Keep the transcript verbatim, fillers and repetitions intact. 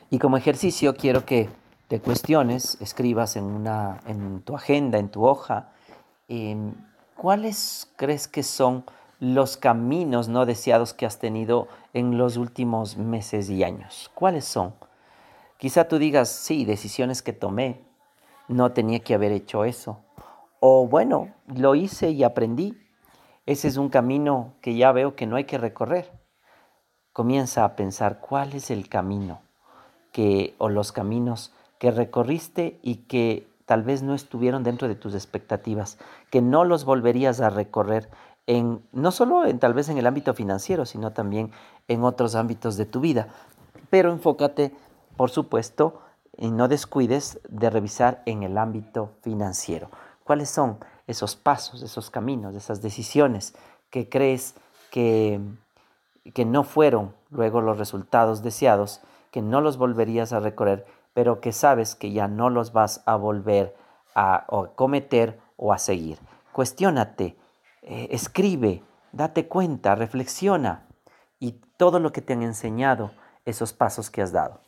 Y como ejercicio quiero que te cuestiones, escribas en una, en tu agenda, en tu hoja, em, ¿cuáles crees que son los caminos no deseados que has tenido en los últimos meses y años? ¿Cuáles son? Quizá tú digas, sí, decisiones que tomé, no tenía que haber hecho eso. O bueno, lo hice y aprendí. Ese es un camino que ya veo que no hay que recorrer. Comienza a pensar cuál es el camino que, o los caminos que recorriste y que tal vez no estuvieron dentro de tus expectativas, que no los volverías a recorrer en, no solo en tal vez en el ámbito financiero, sino también en otros ámbitos de tu vida. Pero enfócate, por supuesto, y no descuides de revisar en el ámbito financiero. ¿Cuáles son esos pasos, esos caminos, esas decisiones que crees que que no fueron luego los resultados deseados, que no los volverías a recorrer, pero que sabes que ya no los vas a volver a, a cometer o a seguir? Cuestiónate, eh, escribe, date cuenta, reflexiona y todo lo que te han enseñado esos pasos que has dado.